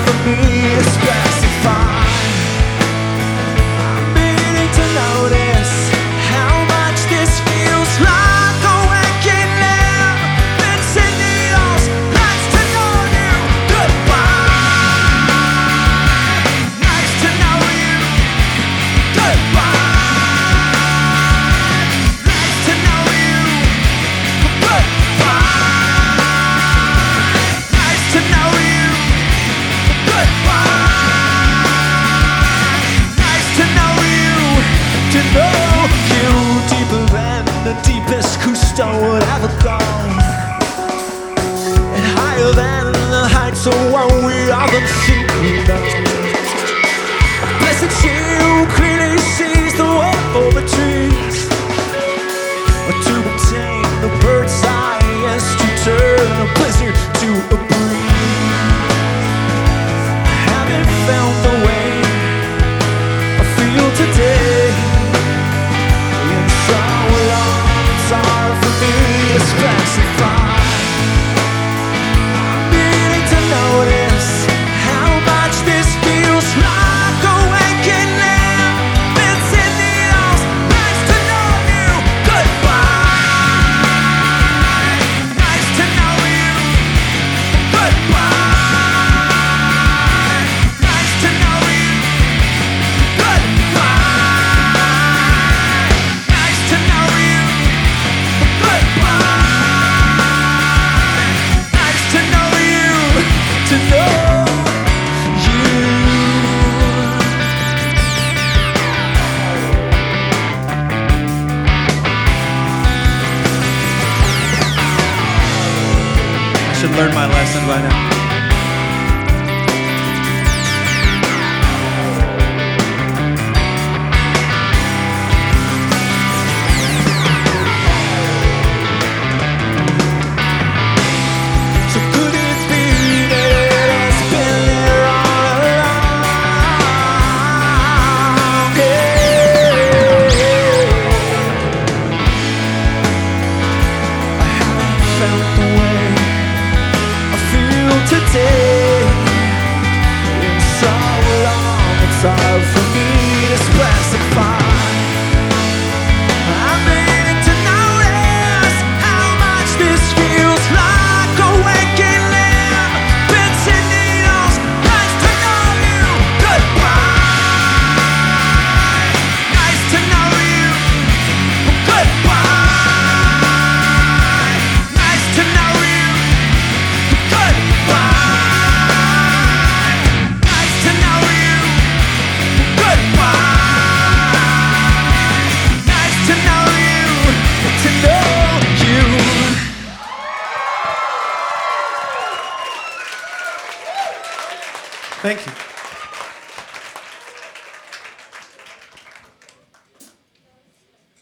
for me to specify. I'm beginning to notice how much this feels like a waking lamb. It's in needles, nice to know you. Goodbye, nice to know you. Goodbye, nice to know you. Goodbye, nice to know you. Goodbye, nice to know you. To know you deeper than the deepest Cousteau would ever go, and higher than the heights of what we haven't seen. Blessed she who clearly sees the wood over trees, to obtain the bird's eye is to turn a blizzard to a breeze. Haven't found the way I feel today. It's so long, it's hard for me to specify. I'm beginning to notice how much this feels like a waking lamb. It's in needles, nice to know you. Goodbye, nice to know you. Goodbye, nice to know you. Goodbye, nice to know you. Goodbye, nice to know you. To know you. I should learn my lesson by now. So could it be that it has been there all along? I haven't found the way I feel today. It's so long, it's hard for me to specify. I'm beginning to notice how much this feels like a waking lamb. Pins and needles, nice to know you. Goodbye, nice to know you. Goodbye, nice to know you. Goodbye, nice to know you. Goodbye, nice to know you. To know you. Thank you.